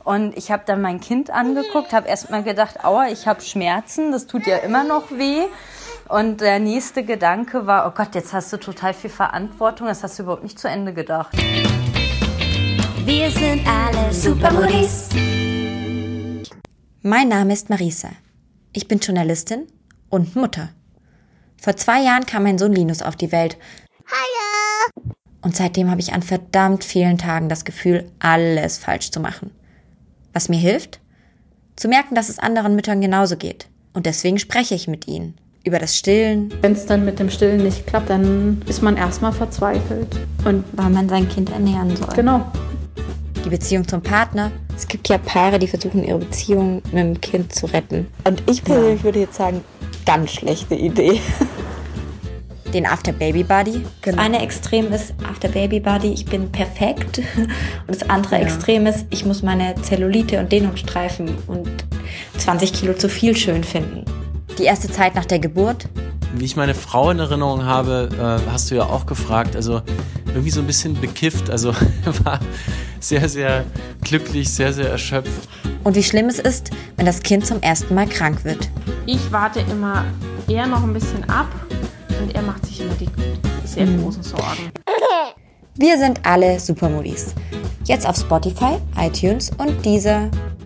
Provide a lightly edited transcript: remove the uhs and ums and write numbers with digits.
Und ich habe dann mein Kind angeguckt, habe erstmal gedacht, aua, ich habe Schmerzen, das tut ja immer noch weh. Und der nächste Gedanke war, oh Gott, jetzt hast du total viel Verantwortung, das hast du überhaupt nicht zu Ende gedacht. Wir sind alle Supermodis. Mein Name ist Marisa. Ich bin Journalistin und Mutter. Vor 2 Jahren kam mein Sohn Linus auf die Welt. Hallo! Und seitdem habe ich an verdammt vielen Tagen das Gefühl, alles falsch zu machen. Was mir hilft? Zu merken, dass es anderen Müttern genauso geht. Und deswegen spreche ich mit ihnen. Über das Stillen. Wenn es dann mit dem Stillen nicht klappt, dann ist man erstmal verzweifelt. Und weil man sein Kind ernähren soll. Genau. Die Beziehung zum Partner. Es gibt ja Paare, die versuchen, ihre Beziehung mit dem Kind zu retten. Und ich persönlich würde jetzt sagen, ganz schlechte Idee. Den After-Baby-Body. Genau. Das eine Extrem ist After-Baby-Body, ich bin perfekt. Und das andere Extrem ist, ich muss meine Zellulite und Dehnungsstreifen und 20 Kilo zu viel schön finden. Die erste Zeit nach der Geburt. Wie ich meine Frau in Erinnerung habe, hast du ja auch gefragt, also irgendwie so ein bisschen bekifft, also war sehr, sehr glücklich, sehr, sehr erschöpft. Und wie schlimm es ist, wenn das Kind zum ersten Mal krank wird. Ich warte immer eher noch ein bisschen ab und er macht sich immer die sehr großen Sorgen. Wir sind alle Supermodis. Jetzt auf Spotify, iTunes und Deezer.